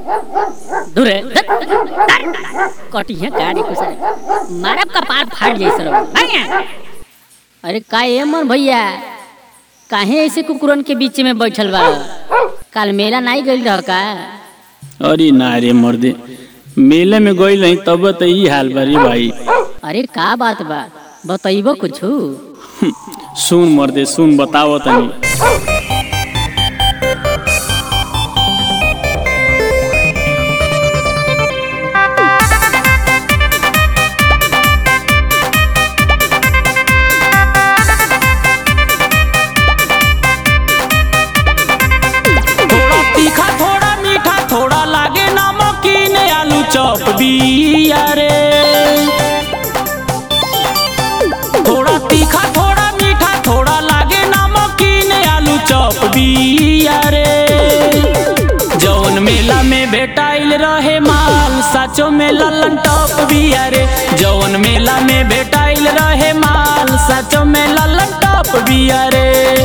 दूर कटिया गाड़ी कुछ मारब का पार फाड़ जैसे। अरे का मन भैया काहे ऐसे कुकुरन के बीच में बैठल बा? काल मेला नहीं गइल रह का? अरे ना रे मर्दे, मेले में गइल नहीं तब तो ई हाल बा रे भाई। अरे का बात बा बताइबो कुछ? सुन मर्दे सुन, बताओ तनी। चौप बिया रे, थोड़ा तीखा थोड़ा मीठा थोड़ा लागे नमकीन, आलू चौप बिया रे। जौन मेला में भेटाइल रहे माल साचो में ललन टॉप बिया रे। जौन मेला में भेटाइल रहे माल साचो में ललन टॉप बिया रे।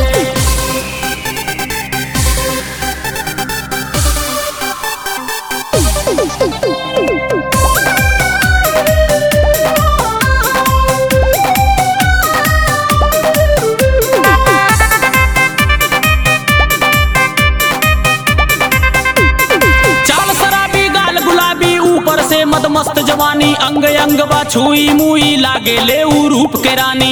मद मस्त जवानी अंग अंग बा छुई मुई लागे ले ऊ रूप के रानी।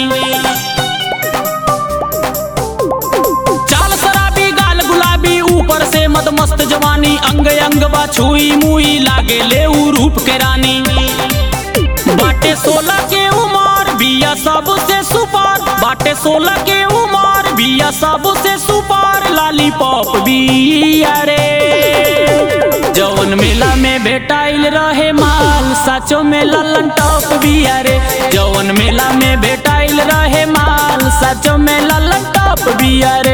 चाल शराबी गाल गुलाबी ऊपर से मद मस्त जवानी अंग अंग बा छुई मुई लागे ले ऊ रूप के रानी। बाटे 16 के उमर बिया सबसे सुपर, बाटे 16 के उमर बिया सबसे सुपर, लॉलीपॉप बिया रे। जौन मेला में भेटाइल रहे माल साचो में ललन टॉप बिया रे। जौन मेला में भेटाइल रहे माल साचो में ललन टॉप बिया रे।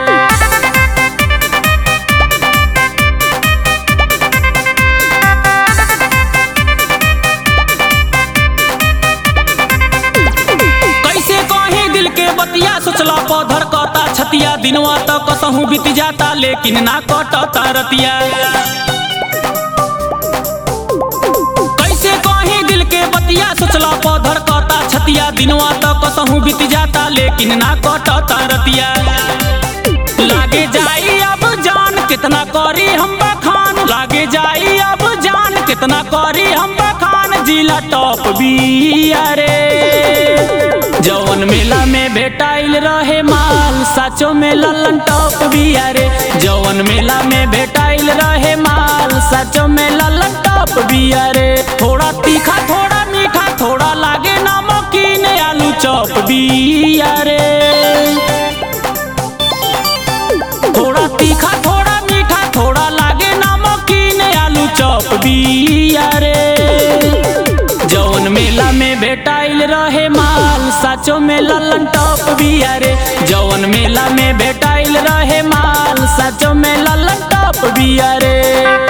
कैसे कहीं दिल के बतिया सोचला पौधर कता छतिया, दिनवा तक कसहू बीत जाता लेकिन ना कटता रतिया। सोचला पौधर कता छतिया, दिनवा तक कसहू बीत जाता लेकिन ना कटता रतिया। लागे जाई अब जान कितना करी हम बखान, लागे जाई अब जान कितना करी हम बखान, जिला टॉप बिया रे। जौन मेला में भेटाइल रहे माल साचो में ललन टॉप बिया रे। जौन मेला में भेटाइल रहे माल साचो में ललन टॉप बिया रे। थोड़ा तीखा थोड़ा मीठा थोड़ा लागे नमकीन, आलू चौप बिया रे। थोड़ा तीखा थोड़ा मीठा थोड़ा लागे नमकीन, आलू चौप बिया रे। जौन मेला में भेटाइल रहे माल साचो में ललन टॉप बिया रे। जौन मेला में भेटाइल रहे माल साचो में ललन टॉप बिया रे।